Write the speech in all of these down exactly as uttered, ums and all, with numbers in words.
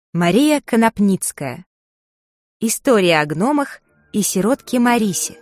Мария Конопницкая. История о гномах и сиротке Марисе.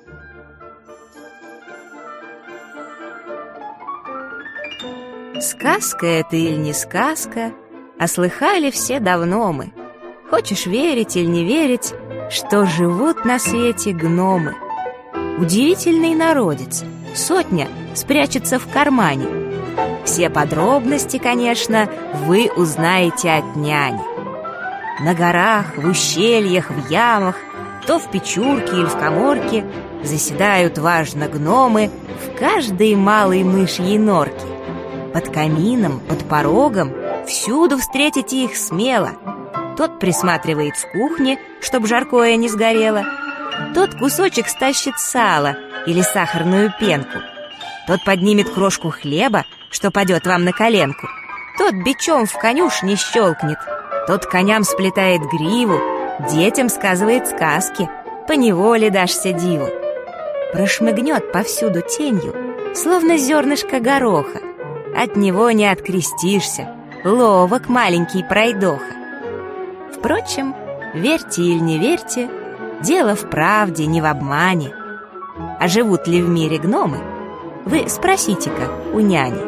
Сказка это или не сказка, а слыхали все давно мы. Хочешь верить или не верить, что живут на свете гномы. Удивительный народец, сотня спрячется в кармане. Все подробности, конечно, вы узнаете от няни. На горах, в ущельях, в ямах, то в печурке или в каморке заседают важно гномы в каждой малой мышьей норке. Под камином, под порогом, всюду встретите их смело. Тот присматривает в кухне, чтоб жаркое не сгорело. Тот кусочек стащит сала или сахарную пенку. Тот поднимет крошку хлеба, что падет вам на коленку. Тот бичом в конюшне щелкнет. Тот коням сплетает гриву, детям сказывает сказки, поневоле дашься диву. Прошмыгнет повсюду тенью, словно зернышко гороха. От него не открестишься, ловок маленький пройдоха. Впрочем, верьте или не верьте, дело в правде, не в обмане. А живут ли в мире гномы? Вы спросите-ка у няни.